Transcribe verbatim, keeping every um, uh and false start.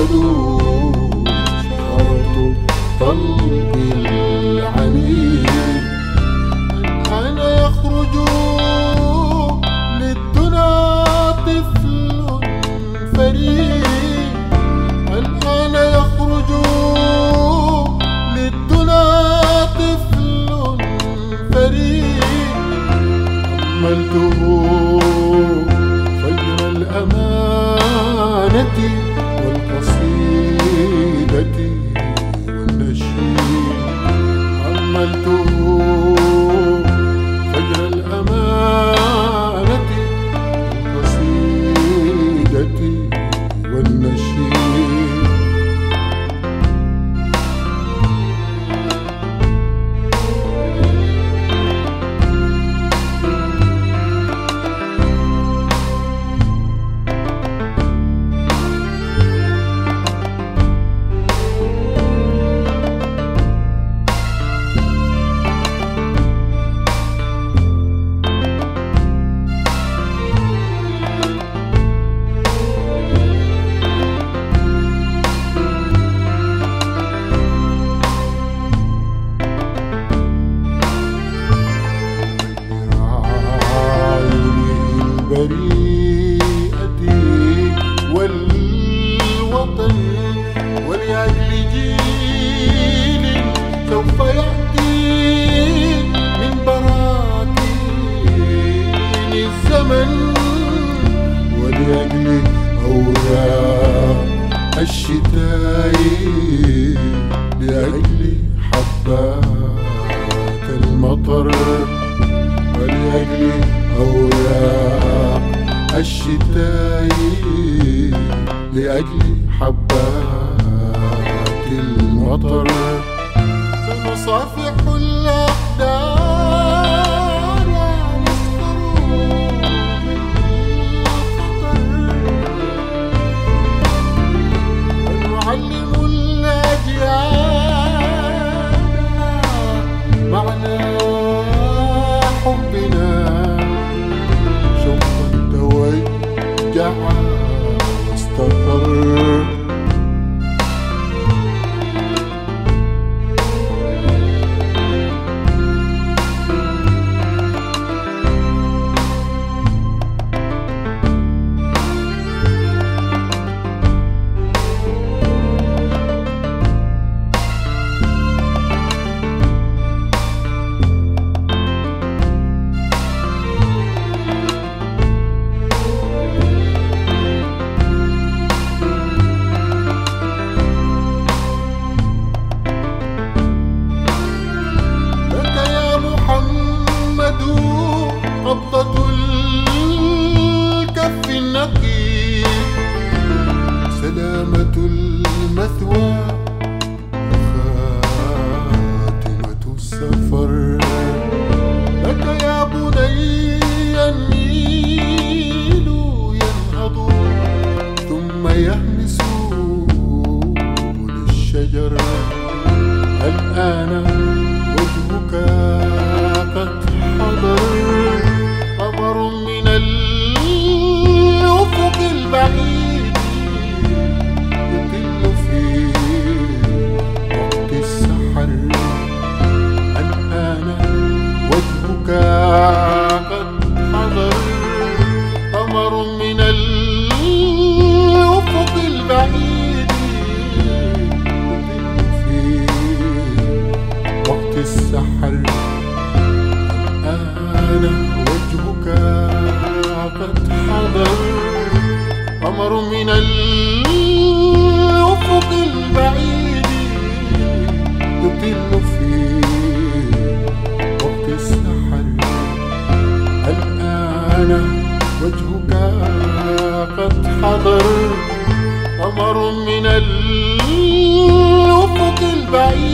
ودود شرط الطلب العنيد. الآن يخرج للدنا طفل فريد، الآن يخرج للدنا طفل فريد. حملته فجر الأمانة والقصيدة والنشيد. حملته فجر الأمانة والقصيدة والنشيد. البريئة والوطن ولأجل جيل سوف يأتي من براكين الزمن، ولأجل أوراق الشتاء، لأجل حبات المطر، ولأجل أوراق الشتاء، لأجل حبات المطر. سنصافح الأقدار نسخر بالخطر، ونعلم الأجيال معنى حبنا. شوقا توجع واستقر، قبضة الكف النقي، سلامة المثوى وخاتمة السفر. لك يا بني النيل ينهض ثم يهمس للشجر. الآن وجهك قد حضر، قمر من الأفق البعيد يطل في وقت السحر. الآن وجهك قد حضر، قمر من الأفق البعيد يطل في وقت السحر. الآن وجهك قد حضر، قمر من الأفق البعيد يطل في وقت السحر. الآن وجهك قد حضر، قمر من الأفق البعيد